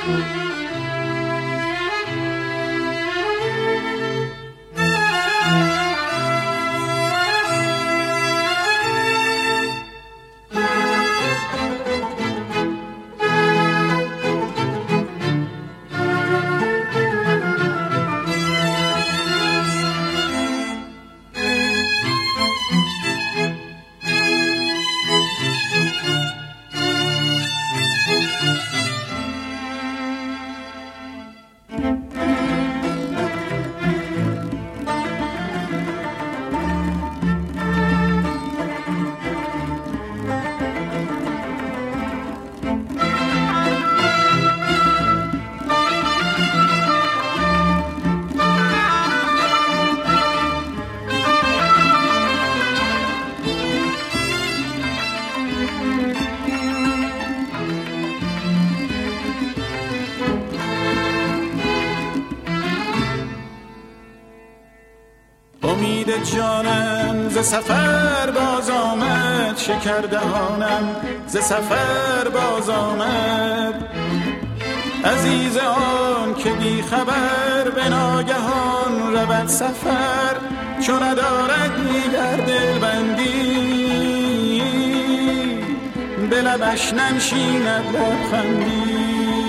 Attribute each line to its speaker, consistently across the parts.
Speaker 1: جانم ز سفر باز آمد، شکر دهانم ز سفر باز آمد. عزیز آن که بی خبر به ناگهان رود سفر، چو ندارد دیگر دلبندی به لبش ننشیند لبخندی.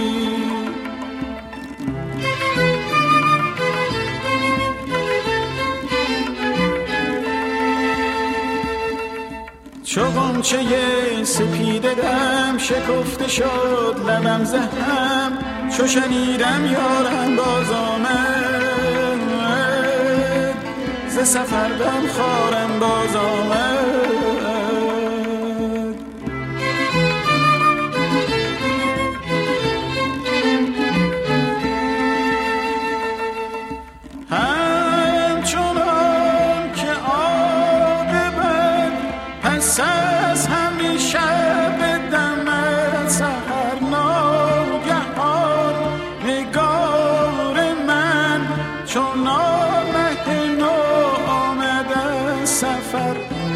Speaker 1: چو غنچه سپید دم شکفته شد لبم زهم، چو شنیدم یارم باز آمد، ز سفر دم خارم باز آمد. همچنان که عاقبت پس از همیشه به دمت سحر ناگهان نگار من چون آمده نو آمده سفر.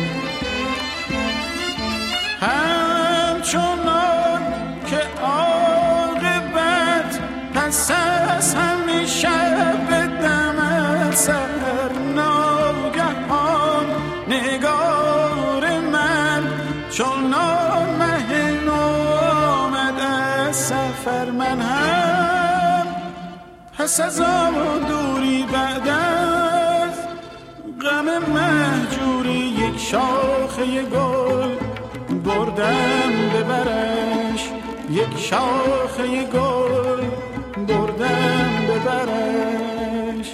Speaker 1: همچنان که عاقبت پس از همیشه به دمت سحر ناگهان نگار من چون مه نو آمد از سفر. من هم پس از آن دوری بعد از غم مهجوری یک شاخه گل بردم ببرش، یک شاخه گل بردم ببرش.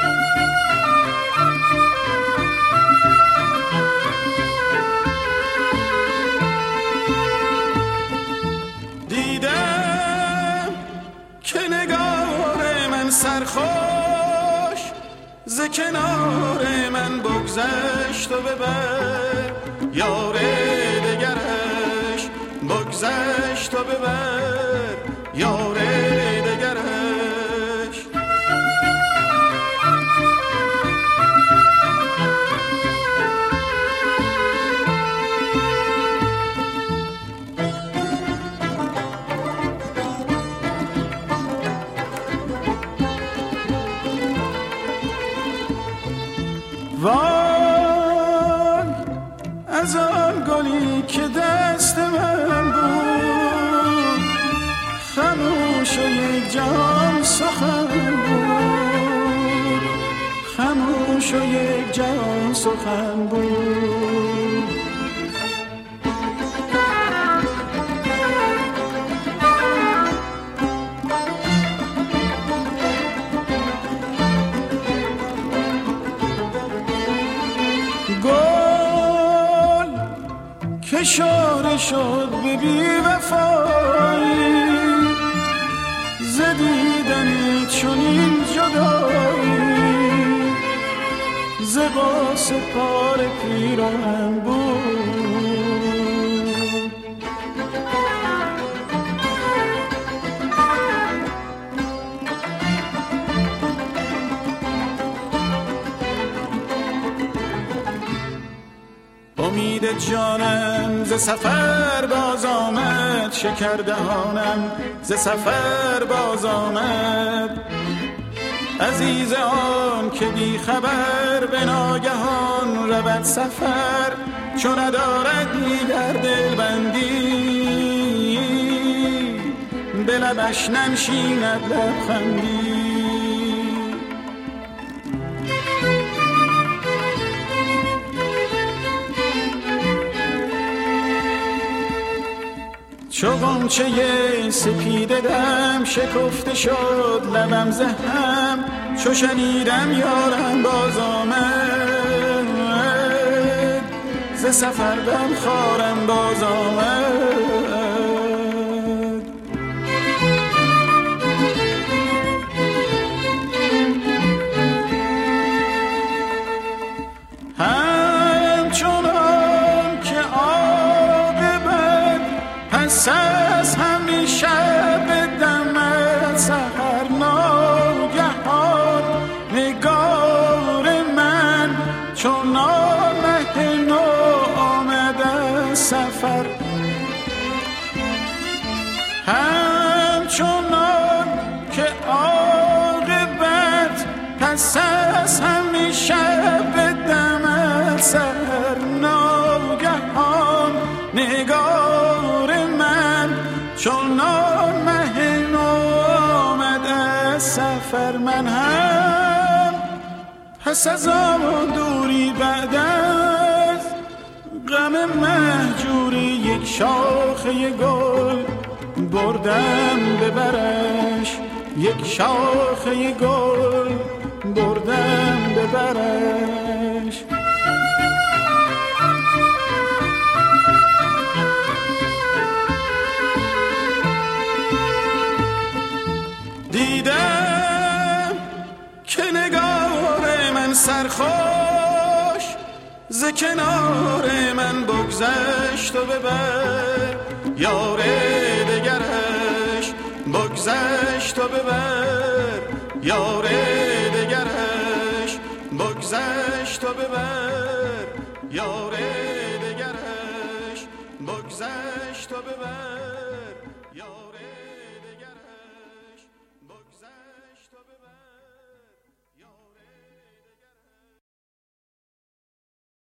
Speaker 1: دیدم که نگار من سرخوش ز کنار من بگذشت و ببر یار دگرش، بگذشت و ببر یار دگرش. وای از آن گلی که دست من بود، خموش و یک جهان سخن بود، خموش و یک جهان سخن بود. که شاره شد به بی وفایی ز دیدن چنین جدایی، ز باس پار پیراهن بود. امید دید جانم ز سفر باز آمد، شکردهانم ز سفر باز آمد. عزیز آن که بی خبر به ناگهان رود سفر، چو ندارد دیگر دلبندی به لبش ننشیند لبخندی. چو غنچه سپیده دم شکفته شد لبم ز هم، چو شنیدم یارم باز آمد، ز سفر دم خارم باز آمد. همچنان که عاقبت پس از همیشه به دمت سحر ناگهان، نگار من چون آمده نو آمده سفر. همچنان که عاقبت پس از همیشه به دمت سحر ناگهان، نگار من چون مه نو آمد از سفر. من هم پس از آن دوری بعد از غم مهجوری یک شاخه گل بردم ببرش، یک شاخه گل بردم ببرش. دیدم که نگار من سرخوش ز کنار من بگذشت و ببر، یار دگرش بگذشت و ببر، یار دگرش بگذشت و ببر، یار دگرش بگذشت و ببر.